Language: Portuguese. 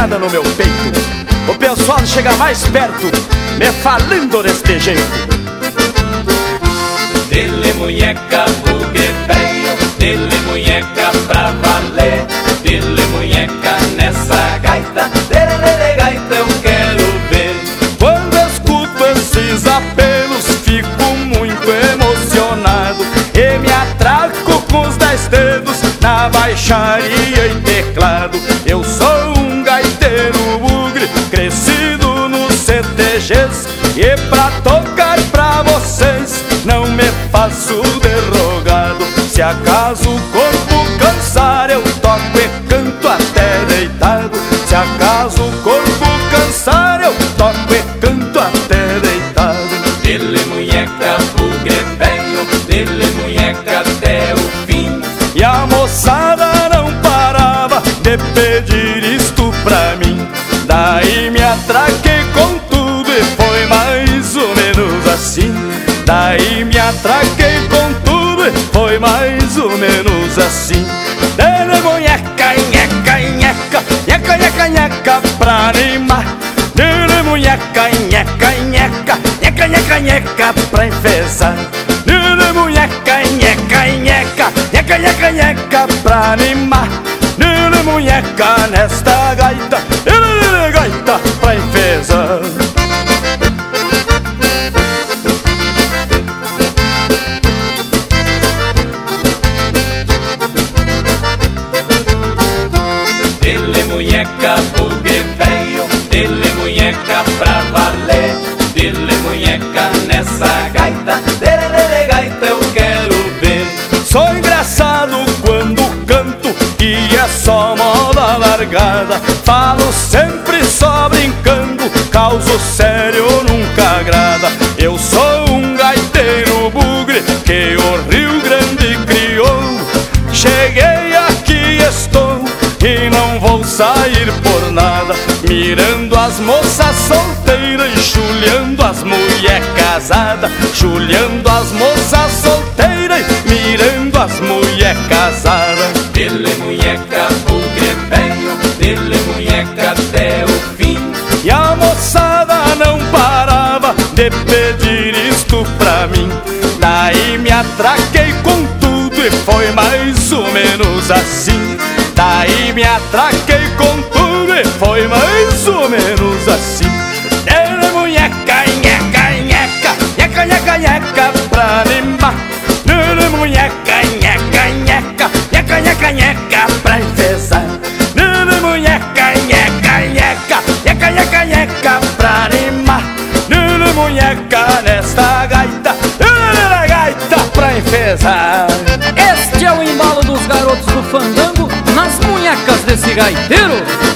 facada no meu peito. O pessoal chega mais perto, me falando deste jeito. Dele munheca, bugre feio, dele munheca pra valer, dele munheca nessa gaita, dele gaita eu quero ver. Quando escuto esses apelos fico muito emocionado e me atraco com os 10 dedos na baixaria e teclado. Eu sou um gaiteiro bugre, crescido nos CTGs, e pra tocar pra vocês não me faço derrogado. Se acaso o corpo cansar eu toco e canto até deitado. Se acaso o corpo cansar eu toco e canto até deitado. Dele munheca, bugre feio, dele munheca até o fim. E a moçada não parava de pedir isto pra mim. Daí me atraquei com tudo e foi mais ou menos assim. Daí me atraquei com tudo e foi mais ou menos assim. Dele munheca, nheca, nheca, nheca, nheca, nheca pra animar. Dele munheca, nheca, nheca, nheca, nheca, nheca pra enfesar. Dele munheca, nheca, nheca, nheca, nheca, nheca pra animar. Dele munheca nesta gaita, dele gaita pra enfesar. Dele munheca, bugre feio, dele munheca pra valer, dele munheca nessa gaita, dele gaita eu quero ver. Sou engraçado quando canto e é só moda largada. Falo sempre só brincando, causo sério nunca agrada. Eu sou um gaiteiro bugre que o Rio Grande criou. Cheguei aqui, estou e não vou sair por nada. Mirando as moças solteiras e chulhando as mulher casadas. Chulhando as moças solteiras e mirando as mulher casadas. Dele munheca, bugre feio, dele munheca até o fim. E a moçada não parava de pedir isto pra mim. Daí me atraquei com tudo e foi mais ou menos assim. Daí me atraquei com tudo e foi mais ou menos assim. Dele munheca, nheca, nheca, nheca, nheca, nheca pra animar. Dele munheca, nheca, nheca, nheca, nheca, nheca pra enfesar. Dele munheca, nheca, nheca, nheca, nheca, nheca pra animar. Dele munheca nesta gaita, dele gaita pra enfesar. Este é o embalo dos garotos do fandango nas munhecas desse gaiteiro.